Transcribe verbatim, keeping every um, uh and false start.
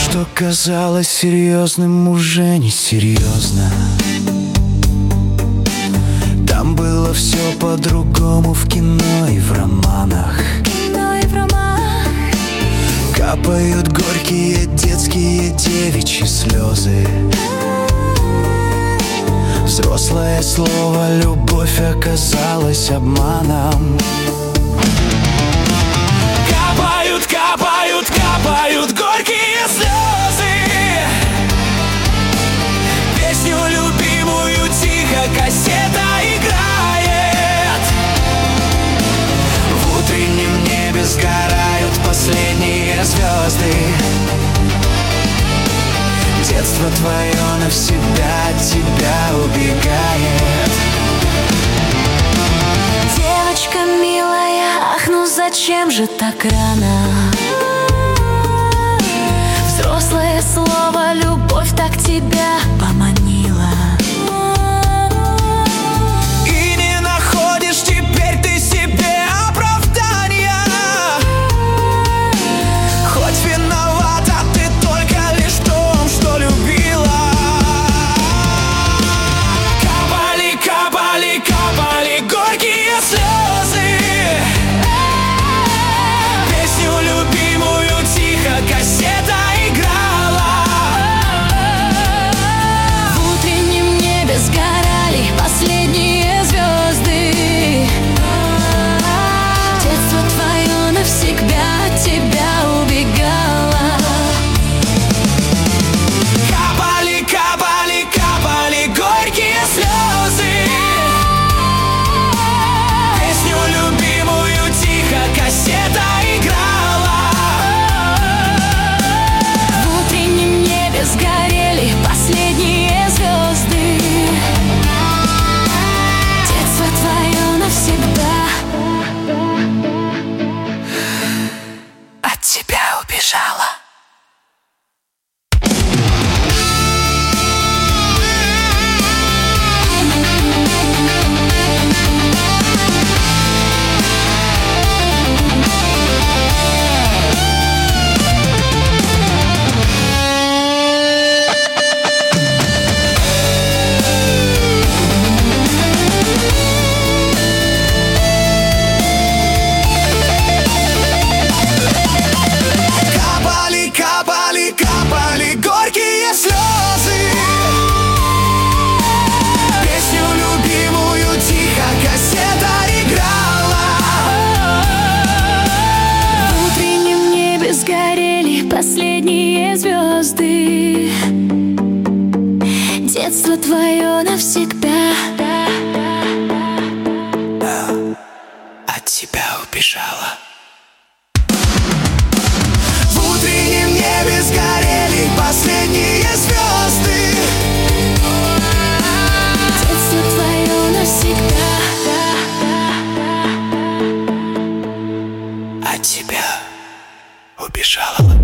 что казалось серьезным, уже не серьезно. Там было все по-другому в кино и в романах. Кино и в романах. Капают горькие детские девичьи слезы. Взрослое слово «любовь» оказалось обманом. Капают, капают, капают горькие слезы. Песню любимую тихо кассета играет. В утреннем небе сгорают последние звезды. Детство твое навсегда от тебя убегает. Девочка милая, ах, ну зачем же так рано? Взрослое слово «любовь» так тебя поманила. И не находишь теперь ты себе оправдания. Хоть виновата ты только лишь в том, что любила. Капали, капали, капали горькие слезы. Песню любимую тихо кассета играла. В утреннем небе сгорали последние звезды. Детство твое навсегда от тебя убегало. Капали, капали, капали горькие слезы. Песню любимую тихо кассета играла. В утреннем небе сгорели последние звезды. Детство твое навсегда От тебя убежала. Капали, капали, капали горькие слезы. Песню любимую тихо кассета играла. В утреннем небе сгорели последние звезды. Детство твое навсегда От тебя убежала. В утреннем небе сгорели последние звезды. Детство твое навсегда От тебя убежала.